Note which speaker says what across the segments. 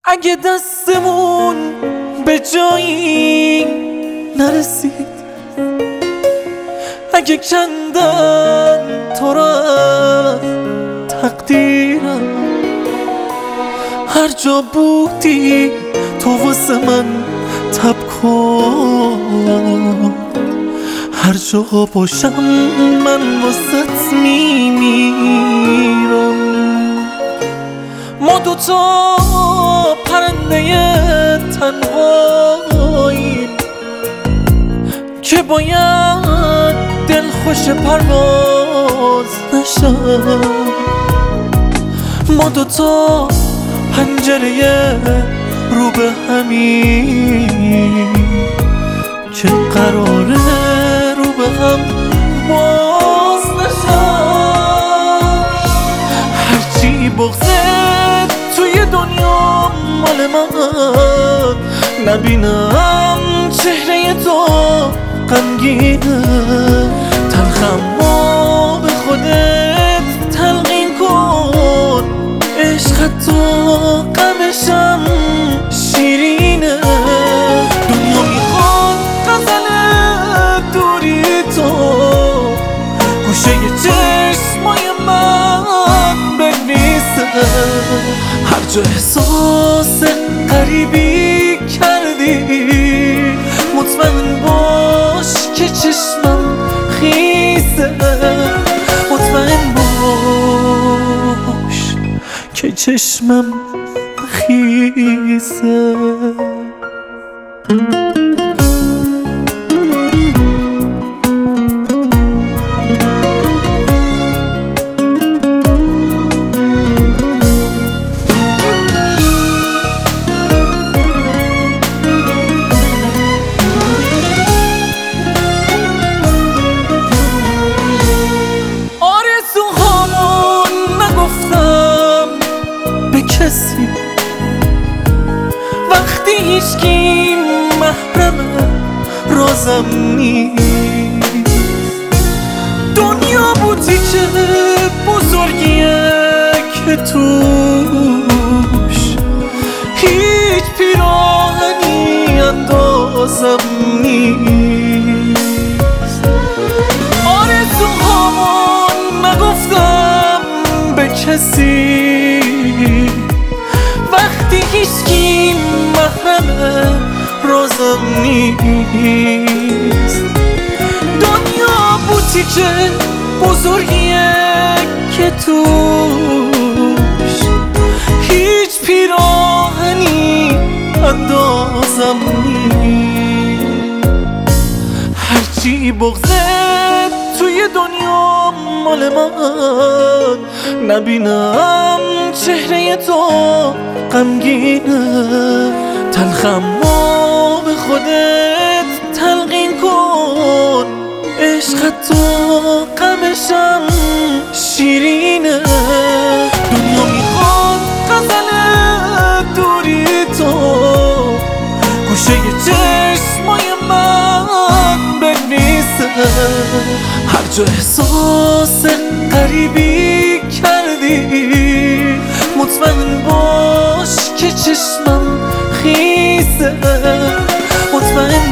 Speaker 1: اگه دستمون به جایی نرسید، اگه کندن تو را از تقدیرم، هر جا بودی تو واسه من تب کن، هر جا باشم من واسط میمیرم. ما دوتا پرنده تنهاییم که باید دل خوش پرواز نشم. ما دوتا پنجره رو به همین که قراره رو به هم باز نشم. هرچی بغضت توی دنیا مال من، نبینم چهره تو غمگینه. تلخمو به خودت تلقین کن، عشقت تو غمشم شیرینه. دنیا میخواد غزل دوری تو گوشه چشمای من بنویسه. هر جا احساس غریبی کردی مطمئن باش که چشمم خیسه. مطمئن باش که چشمم خیسه. کسی وقتی هیچکی محرم رازم نیست. دنیا بوتیکه بزرگیه که توش هیچ پیراهنی اندازم نیست. آرزوهامون نگفتم به کسی وقتی هیچکی محرم رازم نیست. دنیا بوتیکه بزرگیه که توش هیچ پیراهنی اندازم نیست. هرچی بغضت توی دنیا مال من، نبینم چهره تو غمگینه. تلخمو به خودت تلقین کن، عشقت تو غمشم شیرینه. دنیا میخواد غزل دوری تو گوشه چشمای من بنویسه. هر جا احساس غریبی کردی مطمئن باش که چشمم خیسه. مطمئن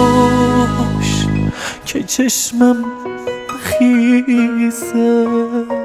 Speaker 1: باش که چشمم خیسه.